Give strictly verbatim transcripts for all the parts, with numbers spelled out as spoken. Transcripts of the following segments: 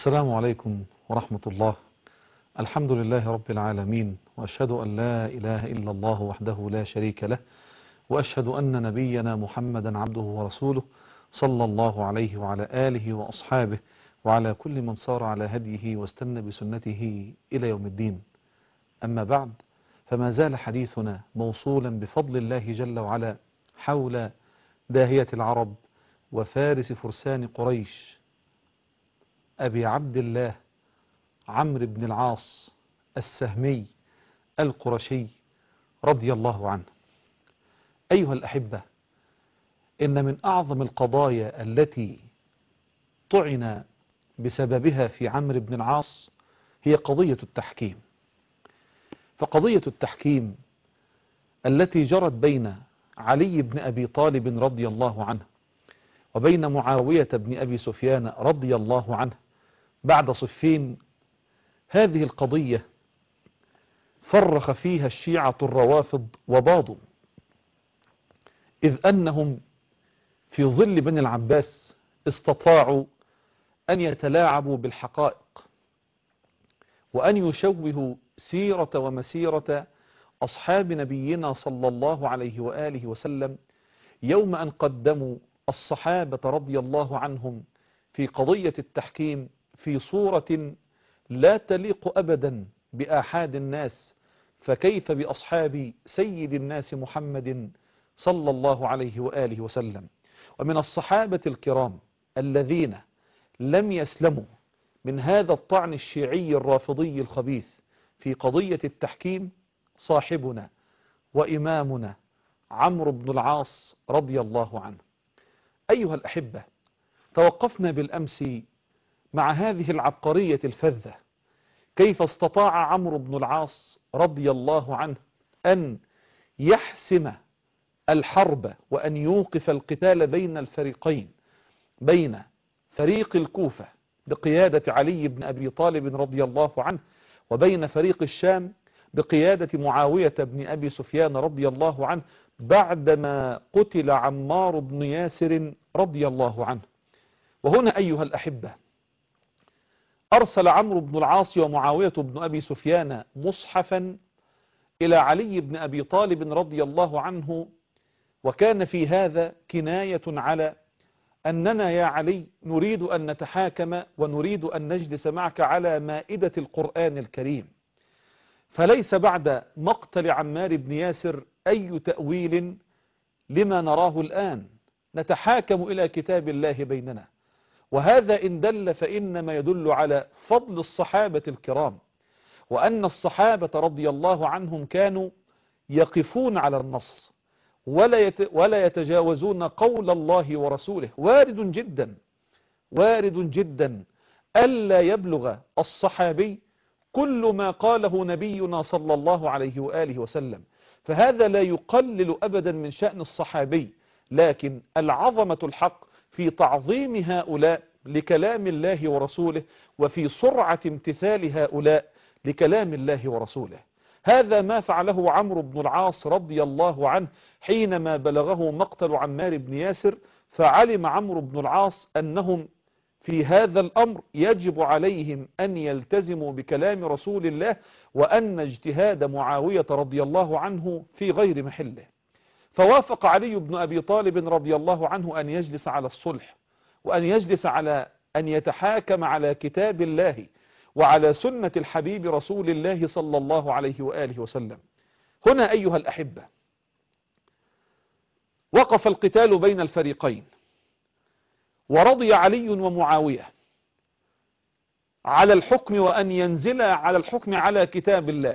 السلام عليكم ورحمة الله. الحمد لله رب العالمين، وأشهد أن لا إله إلا الله وحده لا شريك له، وأشهد أن نبينا محمدا عبده ورسوله صلى الله عليه وعلى آله وأصحابه وعلى كل من صار على هديه واستنى بسنته إلى يوم الدين. أما بعد، فما زال حديثنا موصولا بفضل الله جل وعلا حول داهية العرب وفارس فرسان قريش أبي عبد الله عمرو بن العاص السهمي القرشي رضي الله عنه. أيها الأحبة، إن من أعظم القضايا التي طعن بسببها في عمرو بن العاص هي قضية التحكيم. فقضية التحكيم التي جرت بين علي بن أبي طالب رضي الله عنه وبين معاوية بن أبي سفيان رضي الله عنه بعد صفين، هذه القضية فرخ فيها الشيعة الروافض وباضوا، إذ أنهم في ظل بني العباس استطاعوا أن يتلاعبوا بالحقائق وأن يشوهوا سيرة ومسيرة أصحاب نبينا صلى الله عليه وآله وسلم يوم أن قدموا الصحابة رضي الله عنهم في قضية التحكيم في صورة لا تليق أبدا بآحاد الناس، فكيف بأصحاب سيد الناس محمد صلى الله عليه وآله وسلم. ومن الصحابة الكرام الذين لم يسلموا من هذا الطعن الشيعي الرافضي الخبيث في قضية التحكيم صاحبنا وإمامنا عمرو بن العاص رضي الله عنه. أيها الأحبة، توقفنا بالأمس مع هذه العبقرية الفذة، كيف استطاع عمرو بن العاص رضي الله عنه أن يحسم الحرب وأن يوقف القتال بين الفريقين، بين فريق الكوفة بقيادة علي بن أبي طالب رضي الله عنه وبين فريق الشام بقيادة معاوية بن أبي سفيان رضي الله عنه بعدما قتل عمار بن ياسر رضي الله عنه. وهنا أيها الأحبة، أرسل عمرو بن العاص ومعاوية بن أبي سفيان مصحفا إلى علي بن أبي طالب رضي الله عنه، وكان في هذا كناية على أننا يا علي نريد أن نتحاكم ونريد أن نجلس معك على مائدة القرآن الكريم، فليس بعد مقتل عمار بن ياسر أي تأويل لما نراه الآن، نتحاكم إلى كتاب الله بيننا. وهذا إن دل فإنما يدل على فضل الصحابة الكرام، وأن الصحابة رضي الله عنهم كانوا يقفون على النص ولا ولا يتجاوزون قول الله ورسوله. وارد جدا وارد جدا ألا يبلغ الصحابي كل ما قاله نبينا صلى الله عليه وآله وسلم، فهذا لا يقلل أبدا من شأن الصحابي، لكن العظمة الحق في تعظيم هؤلاء لكلام الله ورسوله وفي سرعة امتثال هؤلاء لكلام الله ورسوله. هذا ما فعله عمرو بن العاص رضي الله عنه حينما بلغه مقتل عمار بن ياسر، فعلم عمرو بن العاص أنهم في هذا الأمر يجب عليهم أن يلتزموا بكلام رسول الله، وأن اجتهاد معاوية رضي الله عنه في غير محله. فوافق علي بن أبي طالب رضي الله عنه أن يجلس على الصلح، وأن يجلس على أن يتحاكم على كتاب الله وعلى سنة الحبيب رسول الله صلى الله عليه وآله وسلم. هنا أيها الأحبة، وقف القتال بين الفريقين، ورضي علي ومعاوية على الحكم وأن ينزل على الحكم على كتاب الله،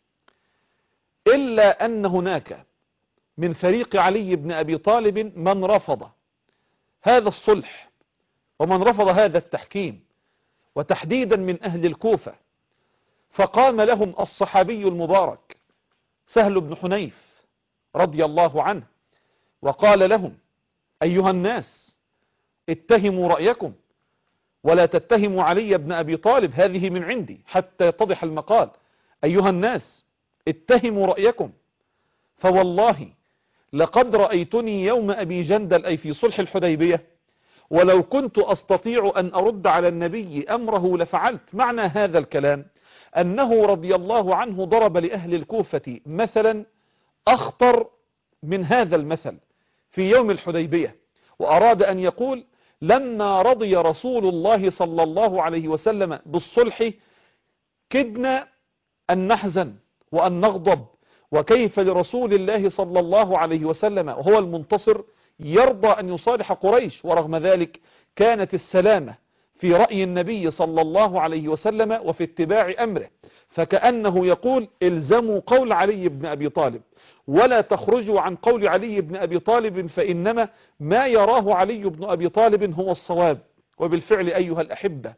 إلا أن هناك من فريق علي بن أبي طالب من رفض هذا الصلح ومن رفض هذا التحكيم، وتحديدا من أهل الكوفة. فقام لهم الصحابي المبارك سهل بن حنيف رضي الله عنه وقال لهم: أيها الناس، اتهموا رأيكم ولا تتهموا علي بن أبي طالب، هذه من عندي حتى يتضح المقال. أيها الناس، اتهموا رأيكم، فوالله لقد رأيتني يوم أبي جندل أي في صلح الحديبية ولو كنت أستطيع أن أرد على النبي أمره لفعلت. معنى هذا الكلام أنه رضي الله عنه ضرب لأهل الكوفة مثلا أخطر من هذا المثل في يوم الحديبية، وأراد أن يقول لما رضي رسول الله صلى الله عليه وسلم بالصلح كدنا أن نحزن وأن نغضب، وكيف لرسول الله صلى الله عليه وسلم وهو المنتصر يرضى أن يصالح قريش؟ ورغم ذلك كانت السلامة في رأي النبي صلى الله عليه وسلم وفي اتباع أمره، فكأنه يقول الزموا قول علي بن أبي طالب ولا تخرجوا عن قول علي بن أبي طالب، فإنما ما يراه علي بن أبي طالب هو الصواب. وبالفعل أيها الأحبة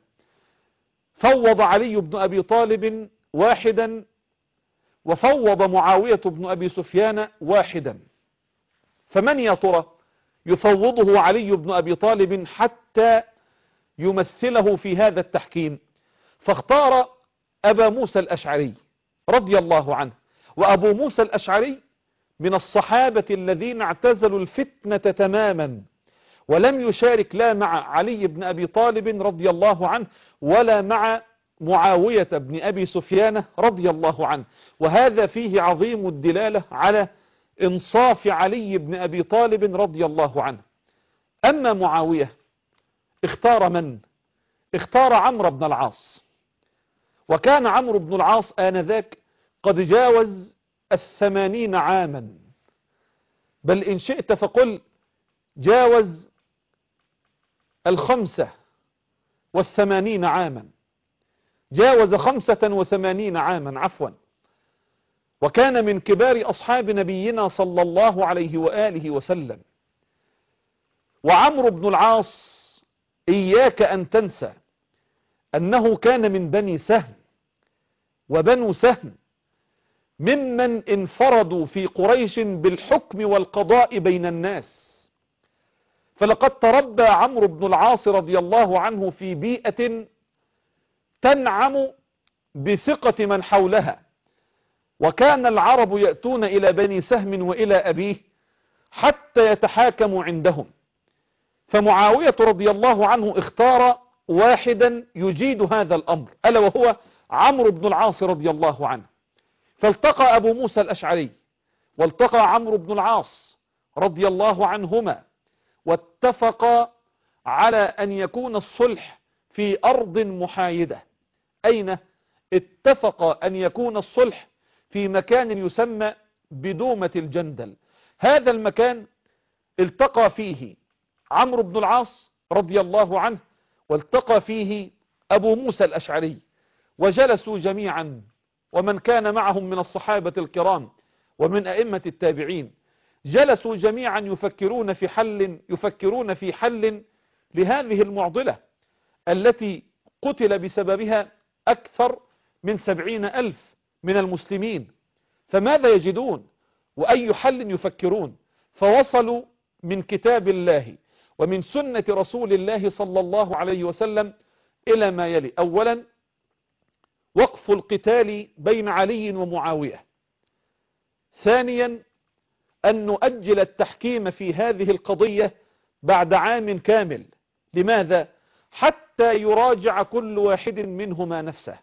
فوض علي بن أبي طالب واحدا وفوض معاوية بن أبي سفيان واحدا، فمن يا ترى يفوضه علي بن أبي طالب حتى يمثله في هذا التحكيم؟ فاختار أبا موسى الأشعري رضي الله عنه، وأبو موسى الأشعري من الصحابة الذين اعتزلوا الفتنة تماما ولم يشارك لا مع علي بن أبي طالب رضي الله عنه ولا مع معاوية بن أبي سفيان رضي الله عنه، وهذا فيه عظيم الدلالة على انصاف علي بن أبي طالب رضي الله عنه. أما معاوية اختار من؟ اختار عمرو بن العاص، وكان عمرو بن العاص آنذاك قد جاوز الثمانين عاما، بل إن شئت فقل جاوز الخمسة والثمانين عاما، جاوز خمسة وثمانين عاما عفوا، وكان من كبار أصحاب نبينا صلى الله عليه وآله وسلم. وعمرو بن العاص إياك أن تنسى أنه كان من بني سهم، وبنو سهم ممن انفردوا في قريش بالحكم والقضاء بين الناس، فلقد تربى عمرو بن العاص رضي الله عنه في بيئة تنعم بثقة من حولها، وكان العرب يأتون إلى بني سهم وإلى أبيه حتى يتحاكموا عندهم، فمعاوية رضي الله عنه اختار واحدا يجيد هذا الأمر ألا وهو عمرو بن العاص رضي الله عنه. فالتقى أبو موسى الأشعري والتقى عمرو بن العاص رضي الله عنهما، واتفقا على أن يكون الصلح في أرض محايدة. أين؟ اتفق أن يكون الصلح في مكان يسمى بدومة الجندل. هذا المكان التقى فيه عمرو بن العاص رضي الله عنه والتقى فيه أبو موسى الأشعري، وجلسوا جميعا ومن كان معهم من الصحابة الكرام ومن أئمة التابعين، جلسوا جميعا يفكرون في حل يفكرون في حل لهذه المعضلة التي قتل بسببها أكثر من سبعين ألف من المسلمين، فماذا يجدون وأي حل يفكرون؟ فوصلوا من كتاب الله ومن سنة رسول الله صلى الله عليه وسلم إلى ما يلي: أولا وقف القتال بين علي ومعاوية، ثانيا أن نؤجل التحكيم في هذه القضية بعد عام كامل. لماذا؟ حتى يراجع كل واحد منهما نفسه.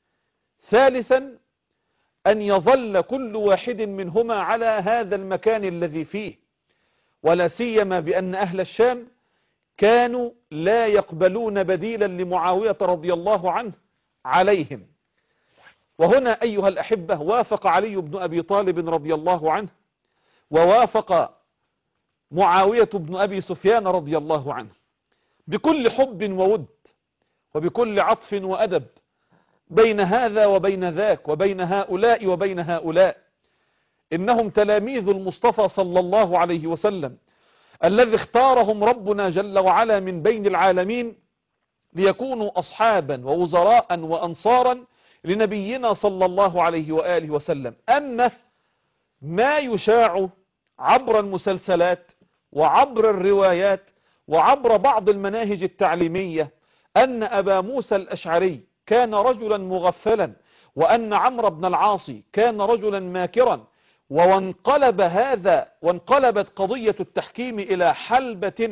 ثالثا أن يظل كل واحد منهما على هذا المكان الذي فيه، ولا سيما بأن أهل الشام كانوا لا يقبلون بديلا لمعاوية رضي الله عنه عليهم. وهنا أيها الأحبة وافق علي بن أبي طالب رضي الله عنه ووافق معاوية بن أبي سفيان رضي الله عنه بكل حب وود وبكل عطف وأدب بين هذا وبين ذاك وبين هؤلاء وبين هؤلاء. إنهم تلاميذ المصطفى صلى الله عليه وسلم الذي اختارهم ربنا جل وعلا من بين العالمين ليكونوا أصحابا ووزراء وأنصارا لنبينا صلى الله عليه وآله وسلم. أما ما يشاع عبر المسلسلات وعبر الروايات وعبر بعض المناهج التعليمية أن أبا موسى الأشعري كان رجلا مغفلا، وأن عمرو بن العاص كان رجلا ماكرا، وانقلب هذا وانقلبت قضية التحكيم إلى حلبة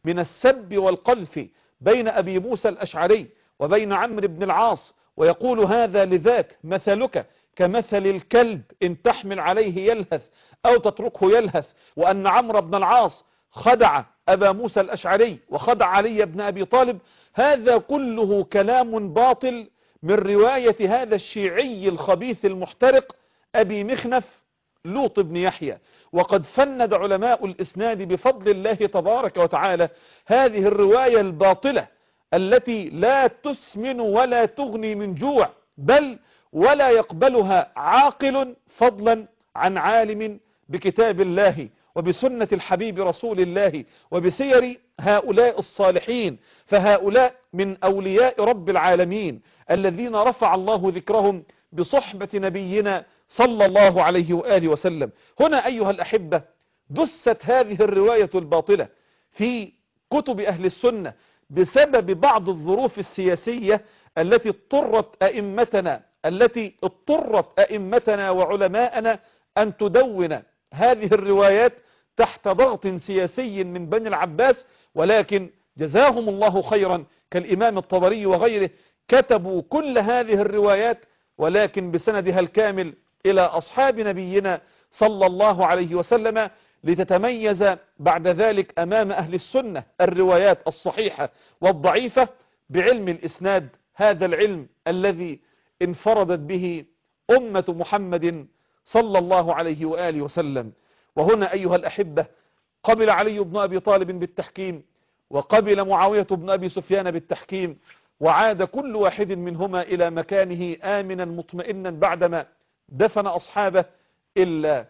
من السب والقذف بين أبي موسى الأشعري وبين عمرو بن العاص، ويقول هذا لذاك مثلك كمثل الكلب إن تحمل عليه يلهث أو تتركه يلهث، وأن عمرو بن العاص خدع أبا موسى الأشعري وخدع علي بن أبي طالب. هذا كله كلام باطل من رواية هذا الشيعي الخبيث المحترق أبي مخنف لوط بن يحيى. وقد فند علماء الإسناد بفضل الله تبارك وتعالى هذه الرواية الباطلة التي لا تسمن ولا تغني من جوع، بل ولا يقبلها عاقل فضلا عن عالم بكتاب الله وبسنة الحبيب رسول الله وبسير هؤلاء الصالحين. فهؤلاء من أولياء رب العالمين الذين رفع الله ذكرهم بصحبة نبينا صلى الله عليه وآله وسلم. هنا أيها الأحبة دست هذه الرواية الباطلة في كتب أهل السنة بسبب بعض الظروف السياسية التي اضطرت أئمتنا التي اضطرت أئمتنا وعلماءنا أن تدون هذه الروايات تحت ضغط سياسي من بني العباس. ولكن جزاهم الله خيرا كالإمام الطبري وغيره كتبوا كل هذه الروايات ولكن بسندها الكامل إلى أصحاب نبينا صلى الله عليه وسلم، لتتميز بعد ذلك أمام أهل السنة الروايات الصحيحة والضعيفة بعلم الإسناد، هذا العلم الذي انفردت به أمة محمد صلى الله عليه وآله وسلم. وهنا أيها الأحبة قبل علي بن أبي طالب بالتحكيم وقبل معاوية بن أبي سفيان بالتحكيم، وعاد كل واحد منهما إلى مكانه آمنا مطمئنا بعدما دفن أصحابه، إلا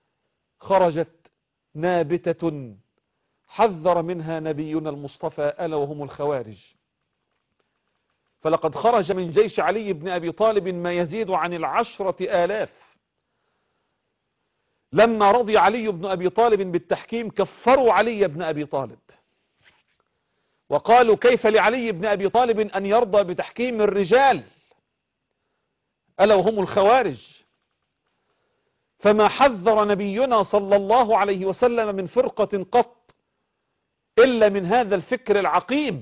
خرجت نابتة حذر منها نبينا المصطفى ألا وهم الخوارج. فلقد خرج من جيش علي بن أبي طالب ما يزيد عن العشرة آلاف. لما رضي علي بن أبي طالب بالتحكيم كفروا علي بن أبي طالب وقالوا كيف لعلي بن أبي طالب أن يرضى بتحكيم الرجال ألا وهم الخوارج. فما حذر نبينا صلى الله عليه وسلم من فرقة قط إلا من هذا الفكر العقيم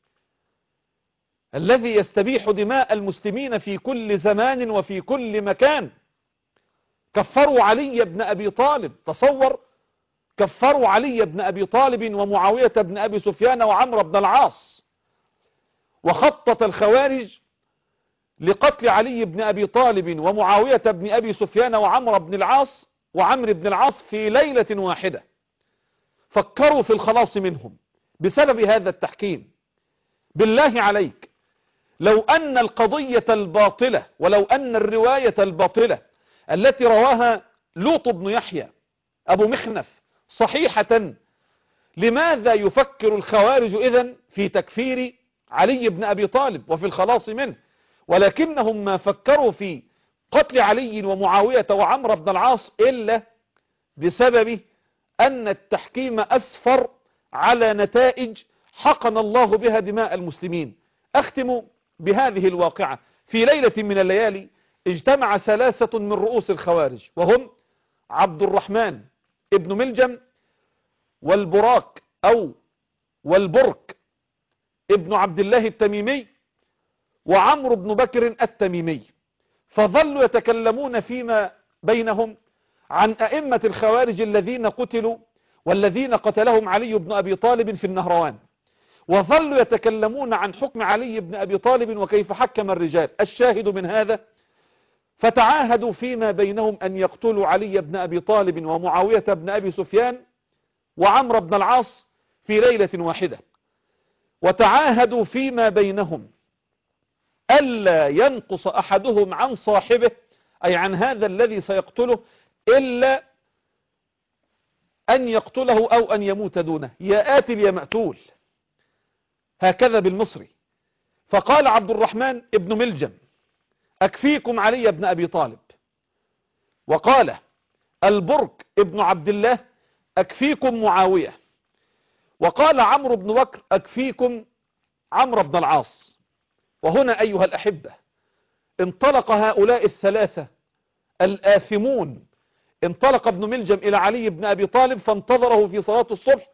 الذي يستبيح دماء المسلمين في كل زمان وفي كل مكان. كفروا علي بن أبي طالب، تصور، كفروا علي بن أبي طالب ومعاوية بن أبي سفيان وعمرو بن العاص. وخطط الخوارج لقتل علي بن أبي طالب ومعاوية بن أبي سفيان وعمرو بن العاص وعمرو بن العاص في ليلة واحدة. فكروا في الخلاص منهم بسبب هذا التحكيم. بالله عليك لو أن القضية الباطلة ولو أن الرواية الباطلة التي رواها لوط بن يحيى أبو مخنف صحيحة، لماذا يفكر الخوارج إذن في تكفير علي بن أبي طالب وفي الخلاص منه؟ ولكنهم ما فكروا في قتل علي ومعاوية وعمرو بن العاص إلا بسبب أن التحكيم أسفر على نتائج حقن الله بها دماء المسلمين. أختم بهذه الواقعة. في ليلة من الليالي اجتمع ثلاثة من رؤوس الخوارج، وهم عبد الرحمن ابن ملجم والبراك أو والبرك ابن عبد الله التميمي وعمرو بن بكر التميمي. فظلوا يتكلمون فيما بينهم عن أئمة الخوارج الذين قتلوا والذين قتلهم علي بن أبي طالب في النهروان، وظلوا يتكلمون عن حكم علي بن أبي طالب وكيف حكم الرجال. الشاهد من هذا فتعاهدوا فيما بينهم أن يقتلوا علي بن أبي طالب ومعاوية بن أبي سفيان وعمرو بن العاص في ليلة واحدة، وتعاهدوا فيما بينهم ألا ينقص أحدهم عن صاحبه، أي عن هذا الذي سيقتله، إلا أن يقتله أو أن يموت دونه، يا آتل يا مأتول، هكذا بالمصري. فقال عبد الرحمن ابن ملجم أكفيكم علي بن أبي طالب، وقال البرك ابن عبد الله أكفيكم معاوية، وقال عمرو بن بكر أكفيكم عمرو بن العاص. وهنا أيها الأحبة انطلق هؤلاء الثلاثة الآثمون. انطلق ابن ملجم إلى علي بن أبي طالب فانتظره في صلاة الصبح،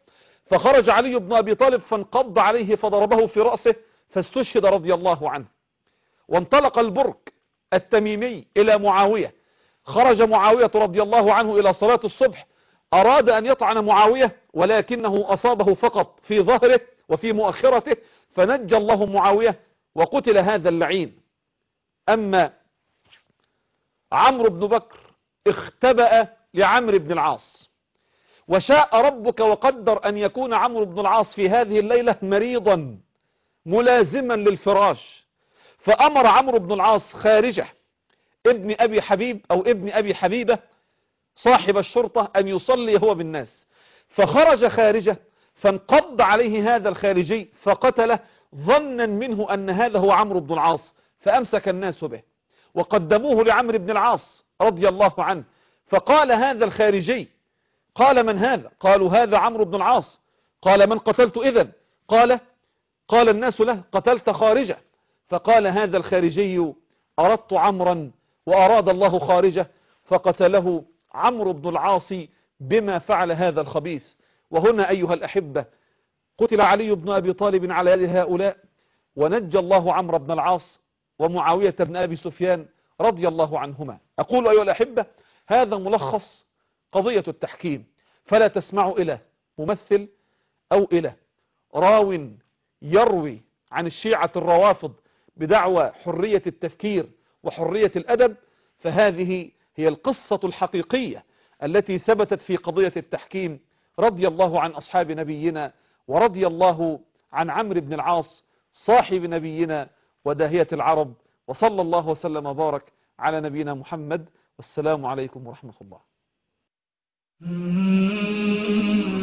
فخرج علي بن أبي طالب فانقض عليه فضربه في رأسه فاستشهد رضي الله عنه. وانطلق البرك التميمي إلى معاوية، خرج معاوية رضي الله عنه إلى صلاة الصبح، أراد أن يطعن معاوية ولكنه أصابه فقط في ظهره وفي مؤخرته فنجى الله معاوية وقتل هذا اللعين. أما عمرو بن بكر اختبأ لعمرو بن العاص، وشاء ربك وقدر أن يكون عمرو بن العاص في هذه الليلة مريضا ملازما للفراش، فأمر عمرو بن العاص خارجه ابن أبي حبيب أو ابن أبي حبيبة صاحب الشرطة أن يصلي هو بالناس، فخرج خارجه فانقض عليه هذا الخارجي فقتله ظنا منه أن هذا هو عمرو بن العاص، فأمسك الناس به وقدموه لعمرو بن العاص رضي الله عنه. فقال هذا الخارجي، قال من هذا؟ قالوا هذا عمرو بن العاص. قال من قتلت إذن؟ قال قال الناس له قتلت خارجه. فقال هذا الخارجي أردت عمرا وأراد الله خارجه فقتله عمرو بن العاص بما فعل هذا الخبيث. وهنا أيها الأحبة قتل علي بن أبي طالب على يد هؤلاء، ونجى الله عمرو بن العاص ومعاوية بن أبي سفيان رضي الله عنهما. أقول أيها الأحبة هذا ملخص قضية التحكيم، فلا تسمعوا إلى ممثل أو إلى راو يروي عن الشيعة الروافض بدعوى حرية التفكير وحرية الأدب، فهذه هي القصة الحقيقية التي ثبتت في قضية التحكيم. رضي الله عن أصحاب نبينا ورضي الله عن عمرو بن العاص صاحب نبينا وداهية العرب، وصلى الله وسلم وبارك على نبينا محمد، والسلام عليكم ورحمة الله.